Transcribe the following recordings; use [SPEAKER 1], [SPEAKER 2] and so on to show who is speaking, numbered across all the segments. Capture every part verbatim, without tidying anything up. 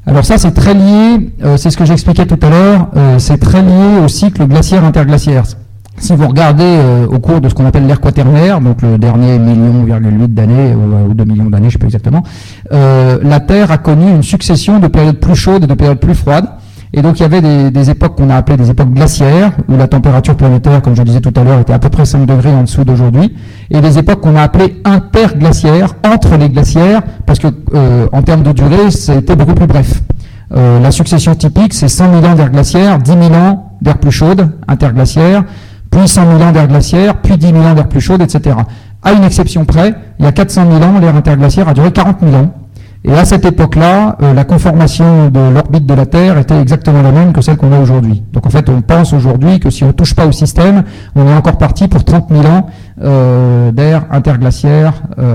[SPEAKER 1] Alors ça, c'est très lié, euh, c'est ce que j'expliquais tout à l'heure, euh, c'est très lié au cycle glaciaire-interglaciaire. Si vous regardez euh, au cours de ce qu'on appelle l'ère quaternaire, donc le dernier million virgule huit d'années, ou, ou deux millions d'années, je ne sais pas exactement, euh, la Terre a connu une succession de périodes plus chaudes et de périodes plus froides. Et donc il y avait des, des époques qu'on a appelées des époques glaciaires, où la température planétaire, comme je disais tout à l'heure, était à peu près cinq degrés en dessous d'aujourd'hui, et des époques qu'on a appelées interglaciaires, entre les glaciaires, parce que euh, en termes de durée, c'était beaucoup plus bref. Euh, la succession typique, c'est cent mille ans d'ère glaciaire, dix mille ans d'ère plus chaude, interglaciaire, puis cent mille ans d'ère glaciaire, puis dix mille ans d'ère plus chaude, et cetera. À une exception près, il y a quatre cent mille ans, l'ère interglaciaire a duré quarante mille ans. Et à cette époque-là, euh, la conformation de l'orbite de la Terre était exactement la même que celle qu'on a aujourd'hui. Donc en fait, on pense aujourd'hui que si on ne touche pas au système, on est encore parti pour trente mille ans euh, d'ère interglaciaire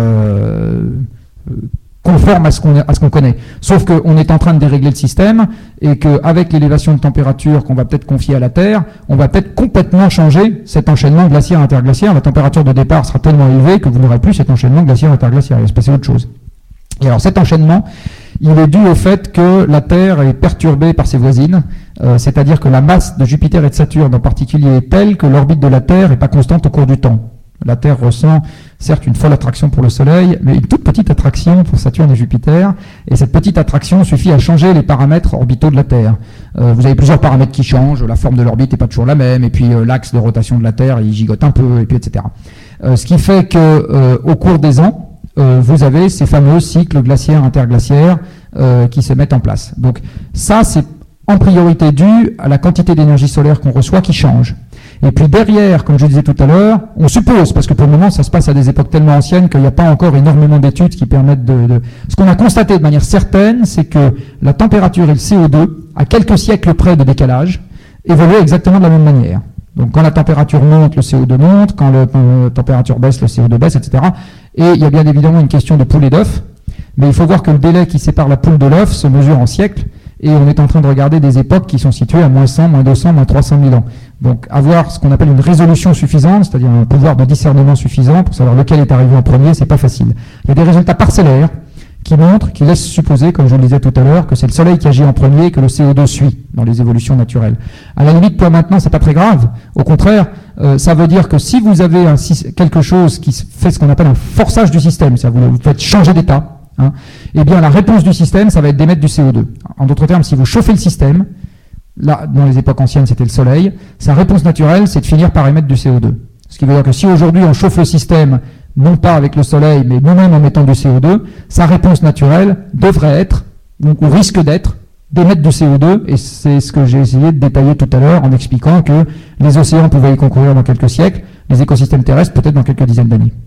[SPEAKER 1] euh, conforme à ce qu'on à ce qu'on connaît. Sauf qu'on est en train de dérégler le système et qu'avec l'élévation de température qu'on va peut-être confier à la Terre, on va peut-être complètement changer cet enchaînement glaciaire-interglaciaire. La température de départ sera tellement élevée que vous n'aurez plus cet enchaînement glaciaire-interglaciaire. Il va se passer autre chose. Et alors cet enchaînement, il est dû au fait que la Terre est perturbée par ses voisines, euh, c'est-à-dire que la masse de Jupiter et de Saturne en particulier est telle que l'orbite de la Terre n'est pas constante au cours du temps. La Terre ressent certes une folle attraction pour le Soleil, mais une toute petite attraction pour Saturne et Jupiter, et cette petite attraction suffit à changer les paramètres orbitaux de la Terre. Euh, vous avez plusieurs paramètres qui changent, la forme de l'orbite n'est pas toujours la même, et puis euh, l'axe de rotation de la Terre, il gigote un peu, et puis et cetera. Euh, ce qui fait que euh, au cours des ans, Euh, vous avez ces fameux cycles glaciaires-interglaciaires euh, qui se mettent en place. Donc ça, c'est en priorité dû à la quantité d'énergie solaire qu'on reçoit qui change. Et puis derrière, comme je disais tout à l'heure, on suppose, parce que pour le moment, ça se passe à des époques tellement anciennes qu'il n'y a pas encore énormément d'études qui permettent de, de... Ce qu'on a constaté de manière certaine, c'est que la température et le C O deux, à quelques siècles près de décalage, évoluent exactement de la même manière. Donc quand la température monte, le C O deux monte, quand la température baisse, le C O deux baisse, et cetera. Et il y a bien évidemment une question de poule et d'œuf, mais il faut voir que le délai qui sépare la poule de l'œuf se mesure en siècles, et on est en train de regarder des époques qui sont situées à moins cent, moins deux cents, moins trois cent mille ans. Donc avoir ce qu'on appelle une résolution suffisante, c'est-à-dire un pouvoir de discernement suffisant pour savoir lequel est arrivé en premier, c'est pas facile. Il y a des résultats parcellaires qui montrent, qui laissent supposer, comme je le disais tout à l'heure, que c'est le Soleil qui agit en premier et que le C O deux suit dans les évolutions naturelles. À la limite, pour maintenant, c'est pas très grave. Au contraire, euh, ça veut dire que si vous avez un, quelque chose qui fait ce qu'on appelle un forçage du système, c'est-à-dire vous, vous faites changer d'état, hein, eh bien la réponse du système, ça va être d'émettre du C O deux. En d'autres termes, si vous chauffez le système, là, dans les époques anciennes, c'était le Soleil, sa réponse naturelle, c'est de finir par émettre du C O deux. Ce qui veut dire que si aujourd'hui on chauffe le système, non pas avec le Soleil, mais nous-mêmes en mettant du C O deux, sa réponse naturelle devrait être, ou risque d'être, d'émettre du C O deux, et c'est ce que j'ai essayé de détailler tout à l'heure en expliquant que les océans pouvaient y concourir dans quelques siècles, les écosystèmes terrestres peut-être dans quelques dizaines d'années.